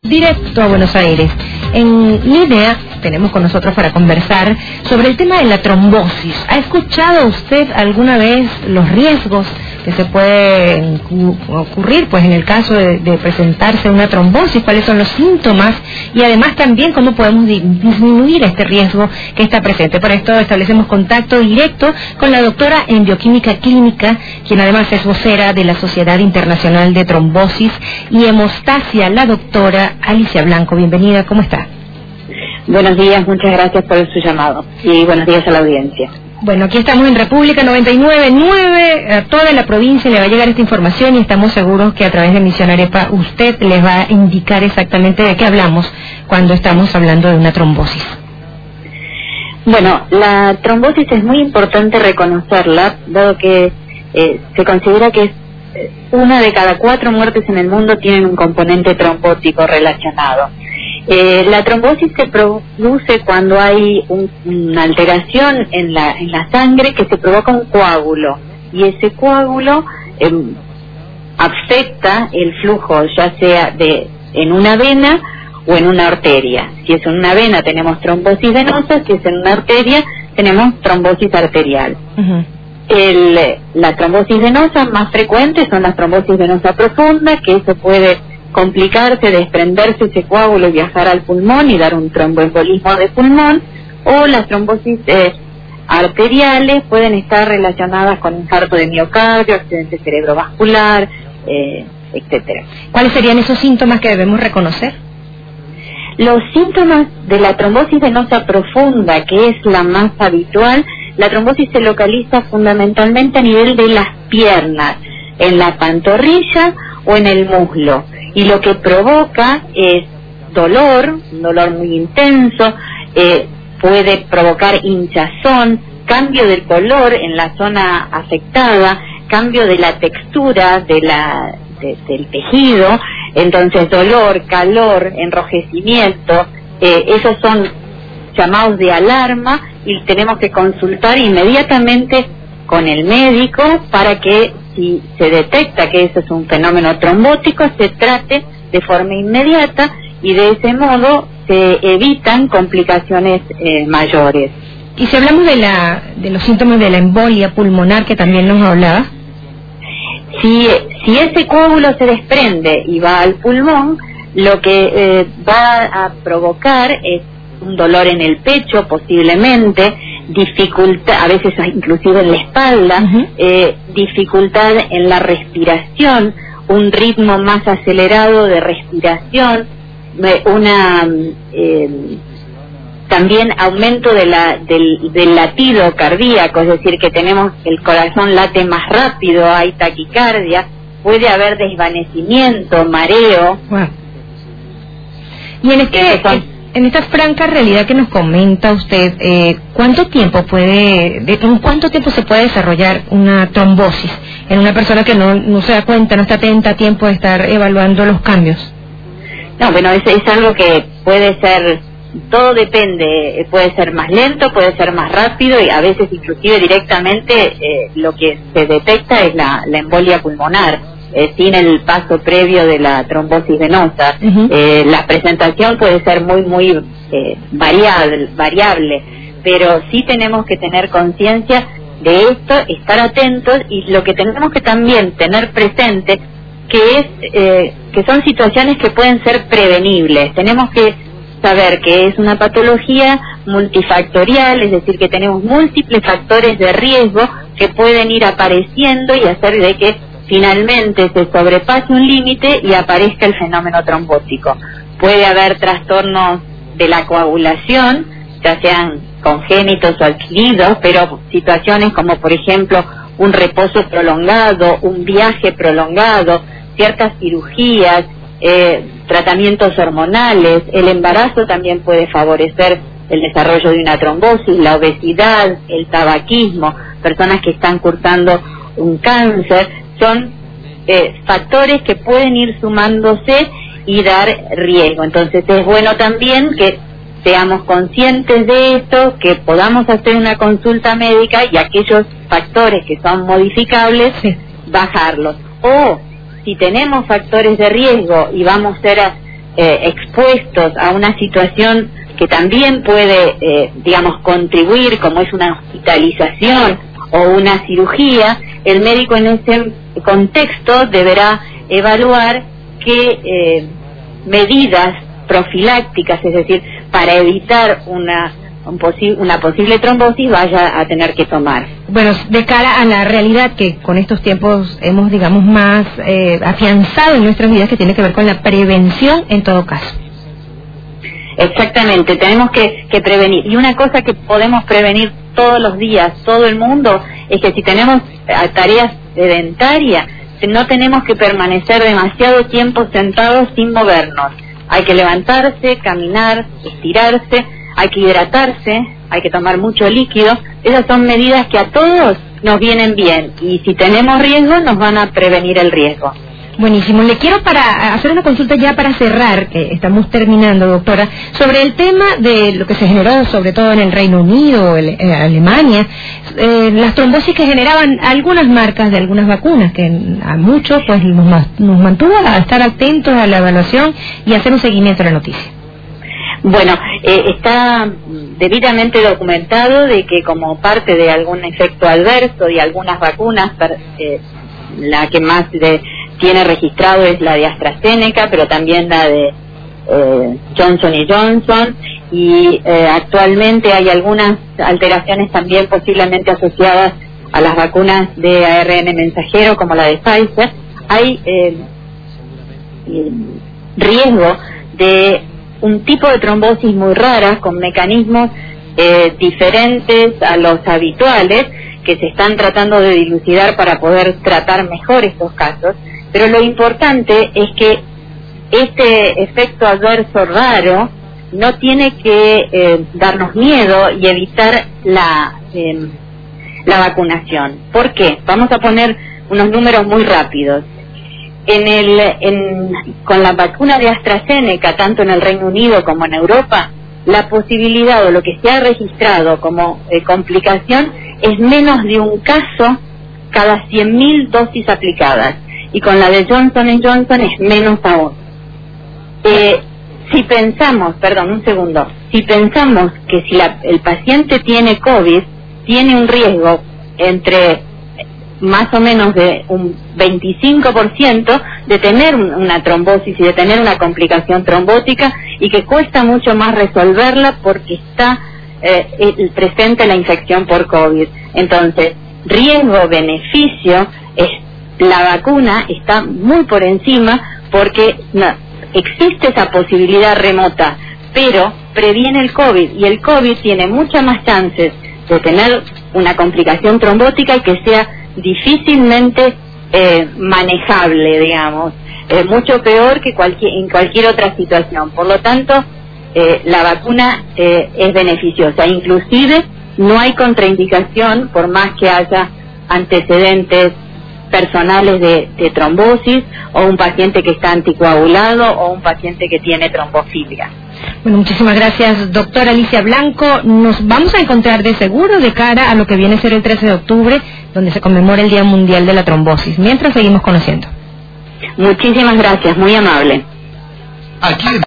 Directo a Buenos Aires. En línea tenemos con nosotros para conversar sobre el tema de la trombosis. ¿Ha escuchado usted alguna vez los riesgos que se pueden ocurrir en el caso de presentarse una trombosis? ¿Cuáles son los síntomas? Y además también cómo podemos disminuir este riesgo que está presente. Por esto establecemos contacto directo con la doctora en bioquímica clínica, quien además es vocera de la Sociedad Internacional de Trombosis y Hemostasia, la doctora Alicia Blanco. Bienvenida, ¿cómo está? Buenos días, muchas gracias por su llamado y buenos días a la audiencia. Bueno, aquí estamos en República 99.9, a toda la provincia le va a llegar esta información y estamos seguros que a través de Misión Arepa usted les va a indicar exactamente de qué hablamos cuando estamos hablando de una trombosis. Bueno, la trombosis es muy importante reconocerla, dado que se considera que una de cada 4 muertes en el mundo tienen un componente trombótico relacionado. La trombosis se produce cuando hay una alteración en la sangre que se provoca un coágulo, y ese coágulo afecta el flujo, ya sea en una vena o en una arteria. Si es en una vena tenemos trombosis venosa, si es en una arteria tenemos trombosis arterial. La trombosis venosa más frecuente son las trombosis venosa profunda, que eso puede complicarse, desprenderse ese coágulo y viajar al pulmón y dar un tromboembolismo de pulmón, o las trombosis arteriales pueden estar relacionadas con infarto de miocardio, accidente cerebrovascular, etcétera. ¿Cuáles serían esos síntomas que debemos reconocer? Los síntomas de la trombosis venosa profunda, que es la más habitual, la trombosis se localiza fundamentalmente a nivel de las piernas, en la pantorrilla o en el muslo. Y lo que provoca es dolor, un dolor muy intenso, puede provocar hinchazón, cambio del color en la zona afectada, cambio de la textura del tejido, entonces dolor, calor, enrojecimiento, esos son llamados de alarma y tenemos que consultar inmediatamente con el médico para que, si se detecta que eso es un fenómeno trombótico, se trate de forma inmediata y de ese modo se evitan complicaciones mayores. Y si hablamos de los síntomas de la embolia pulmonar que también nos hablaba. Si ese coágulo se desprende y va al pulmón, lo que va a provocar es un dolor en el pecho posiblemente, dificultad, a veces inclusive en la espalda, dificultad en la respiración, un ritmo más acelerado de respiración, también aumento del latido cardíaco, es decir, que tenemos el corazón late más rápido, hay taquicardia, puede haber desvanecimiento, mareo. Wow. Y en esta franca realidad que nos comenta usted, ¿en cuánto tiempo se puede desarrollar una trombosis en una persona que no se da cuenta, no está atenta a tiempo de estar evaluando los cambios? No, bueno, es algo que puede ser, todo depende, puede ser más lento, puede ser más rápido y a veces inclusive directamente lo que se detecta es la embolia pulmonar. Sin el paso previo de la trombosis venosa. La presentación puede ser muy variable, pero sí tenemos que tener conciencia de esto, estar atentos, y lo que tenemos que también tener presente que son situaciones que pueden ser prevenibles. Tenemos que saber que es una patología multifactorial, es decir, que tenemos múltiples factores de riesgo que pueden ir apareciendo y hacer de que finalmente se sobrepase un límite y aparezca el fenómeno trombótico. Puede haber trastornos de la coagulación, ya sean congénitos o adquiridos, pero situaciones como, por ejemplo, un reposo prolongado, un viaje prolongado, ciertas cirugías, tratamientos hormonales, el embarazo también puede favorecer el desarrollo de una trombosis, la obesidad, el tabaquismo, personas que están cursando un cáncer. Son factores que pueden ir sumándose y dar riesgo. Entonces es bueno también que seamos conscientes de esto, que podamos hacer una consulta médica y aquellos factores que son modificables, bajarlos. O si tenemos factores de riesgo y vamos a ser expuestos a una situación que también puede, contribuir, como es una hospitalización o una cirugía, el médico en ese contexto deberá evaluar qué medidas profilácticas, es decir, para evitar una posible trombosis, vaya a tener que tomar. Bueno, de cara a la realidad que con estos tiempos hemos, más afianzado en nuestras vidas, que tiene que ver con la prevención en todo caso. Exactamente, tenemos que prevenir. Y una cosa que podemos prevenir todos los días, todo el mundo, es que si tenemos tareas sedentarias, no tenemos que permanecer demasiado tiempo sentados sin movernos. Hay que levantarse, caminar, estirarse, hay que hidratarse, hay que tomar mucho líquido. Esas son medidas que a todos nos vienen bien, y si tenemos riesgo nos van a prevenir el riesgo. Buenísimo. Le quiero hacer una consulta ya para cerrar, que estamos terminando, doctora, sobre el tema de lo que se generó sobre todo en el Reino Unido, Alemania, las trombosis que generaban algunas marcas de algunas vacunas, que a muchos pues nos mantuvo a estar atentos a la evaluación y hacer un seguimiento de la noticia. Bueno, está debidamente documentado de que como parte de algún efecto adverso de algunas vacunas, la que más tiene registrado es la de AstraZeneca, pero también la de Johnson & Johnson, y actualmente hay algunas alteraciones también posiblemente asociadas a las vacunas de ARN mensajero, como la de Pfizer. Hay riesgo de un tipo de trombosis muy rara, con mecanismos diferentes a los habituales, que se están tratando de dilucidar para poder tratar mejor estos casos. Pero lo importante es que este efecto adverso raro no tiene que darnos miedo y evitar la vacunación. ¿Por qué? Vamos a poner unos números muy rápidos. Con la vacuna de AstraZeneca, tanto en el Reino Unido como en Europa, la posibilidad o lo que se ha registrado como complicación es menos de un caso cada 100.000 dosis aplicadas. Y con la de Johnson & Johnson es menos aún. Si pensamos que si el paciente tiene COVID, tiene un riesgo entre más o menos de un 25% de tener una trombosis y de tener una complicación trombótica, y que cuesta mucho más resolverla porque está presente la infección por COVID. Entonces, riesgo-beneficio, la vacuna está muy por encima, porque existe esa posibilidad remota, pero previene el COVID, y el COVID tiene muchas más chances de tener una complicación trombótica y que sea difícilmente manejable, mucho peor que en cualquier otra situación. Por lo tanto, la vacuna es beneficiosa. Inclusive no hay contraindicación, por más que haya antecedentes personales de trombosis, o un paciente que está anticoagulado, o un paciente que tiene trombofilia. Bueno, muchísimas gracias, doctora Alicia Blanco. Nos vamos a encontrar de seguro de cara a lo que viene a ser el 13 de octubre, donde se conmemora el Día Mundial de la Trombosis. Mientras seguimos conociendo. Muchísimas gracias, muy amable.